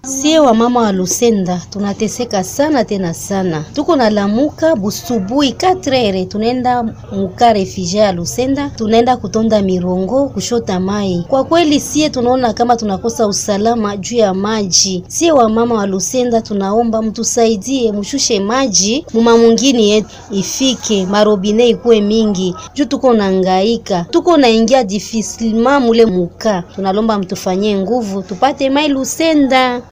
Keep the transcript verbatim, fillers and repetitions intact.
Sie wa mama wa Lusenda tunateseka sana tena sana. Tuko na lamuka busubui katrere tunaenda muka refugee ya Lusenda, tunaenda kutonda mirongo kushota mai. Kwa kweli sie tunaona kama tunakosa usalama juu ya maji. Sie wa mama wa Lusenda tunaomba mtusaidie mshushe maji muma mwingine yetu ifike, marobine ikuwe mingi. Juu tuko na hangaika, tuko na ingia difficilement mule muka. Tunalomba mtufanyie nguvu tupate mai Lusenda.